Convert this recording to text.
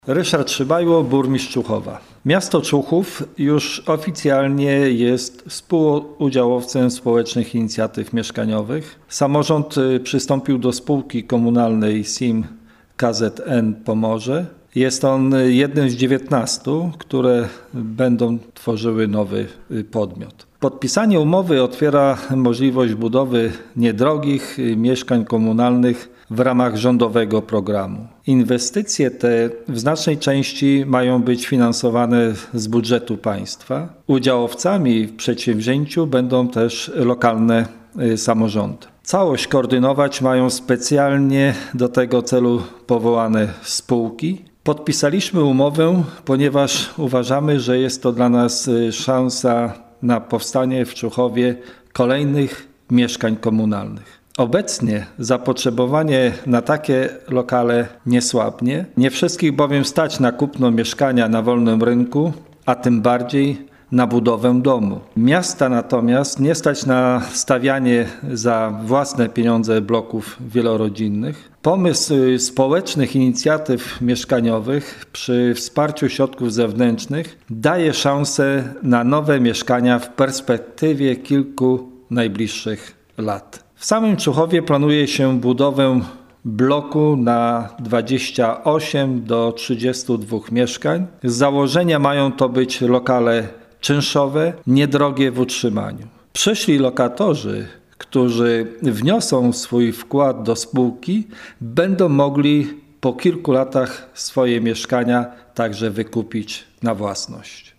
Ryszard Szybajło, burmistrz Człuchowa. Miasto Człuchów już oficjalnie jest współudziałowcem społecznych inicjatyw mieszkaniowych. Samorząd przystąpił do spółki komunalnej SIM KZN Pomorze. Jest on jednym z 19, które będą tworzyły nowy podmiot. Podpisanie umowy otwiera możliwość budowy niedrogich mieszkań komunalnych w ramach rządowego programu. Inwestycje te w znacznej części mają być finansowane z budżetu państwa. Udziałowcami w przedsięwzięciu będą też lokalne samorządy. Całość koordynować mają specjalnie do tego celu powołane spółki. Podpisaliśmy umowę, ponieważ uważamy, że jest to dla nas szansa na powstanie w Człuchowie kolejnych mieszkań komunalnych. Obecnie zapotrzebowanie na takie lokale nie słabnie. Nie wszystkich bowiem stać na kupno mieszkania na wolnym rynku, a tym bardziej na budowę domu. Miasta natomiast nie stać na stawianie za własne pieniądze bloków wielorodzinnych. Pomysł społecznych inicjatyw mieszkaniowych przy wsparciu środków zewnętrznych daje szansę na nowe mieszkania w perspektywie kilku najbliższych lat. W samym Człuchowie planuje się budowę bloku na 28 do 32 mieszkań. Z założenia mają to być lokale czynszowe, niedrogie w utrzymaniu. Przyszli lokatorzy, którzy wniosą swój wkład do spółki, będą mogli po kilku latach swoje mieszkania także wykupić na własność.